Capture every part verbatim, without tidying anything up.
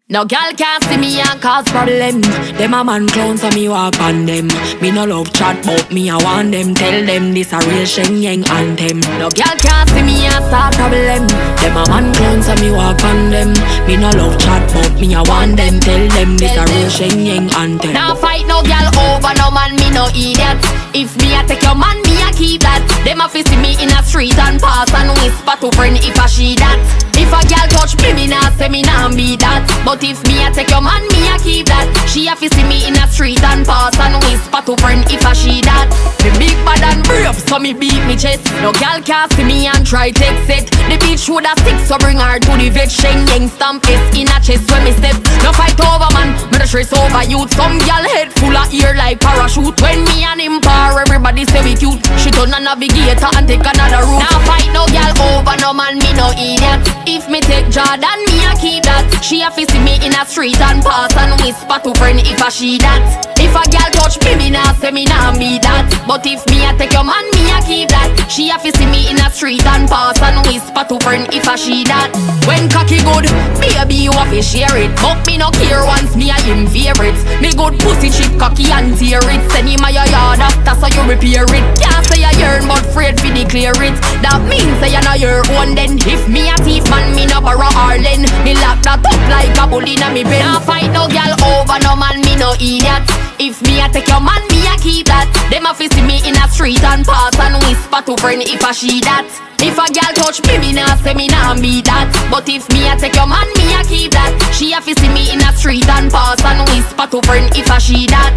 No girl can't see me and cause problem. Them a man clown so me walk on them. Me no love chat but me I want them. Tell them this a real Shen Yeng anthem. No girl can't see me and start problem. Them a man clown so me walk on them. Me no love chat but me I want them. Tell them this a real Shen Yeng anthem. Now fight no girl over no man, me no idiot. If me a take your man, me a keep that. Them a fi see me in a street and pass and whisper to friend if a she that. If a girl touch me, me nah say me nah be that. But if me a take your man, me a keep that. She a fi see me in a street and pass and whisper to friend if a she that. Me big bad and brave, so me beat me chest. No girl can see me and try take set. The bitch woulda stick, so bring her to the vet. Shen Yeng stamp S in a chest when me step. No fight over man, me the stress over youth. Some girl head full of ear like parachute. When me and him par, everybody say we cute. She turn a navigator and take another route. Now fight no girl over no man, me no idiot. If me take Jordan, me a keep that. She a fi see me in a street and pass and whisper to friend if a she that. If a girl touch me, me nah say me nah be that. But if me a take your man, me a keep that. She a fi see me in a street and pass and whisper to friend if a she that. When cocky good, baby you a fi share it. But me no care once me a him favorite. Me good pussy chip cocky and tear it. Send him a your yard after so you repair it. Can't say you yearn but afraid fi declare it. That means say you know your own then. If me a thief man, me no borrow Arlen. Me lock that up like a bull inna me bed. Nah fight no girl over no man, me no idiot. If me a take your man, me a keep that. Them a fi see me in a street and pass and whisper to friend if a she that. If a girl touch me, me nah say me nah be that. But if me a take your man, me a keep that. She a fi see me in a street and pass and whisper to friend if a she that.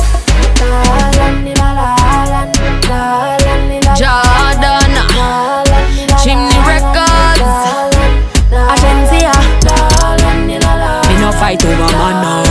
Jordan, Chimney Records, Agencia. Me no fight over man now.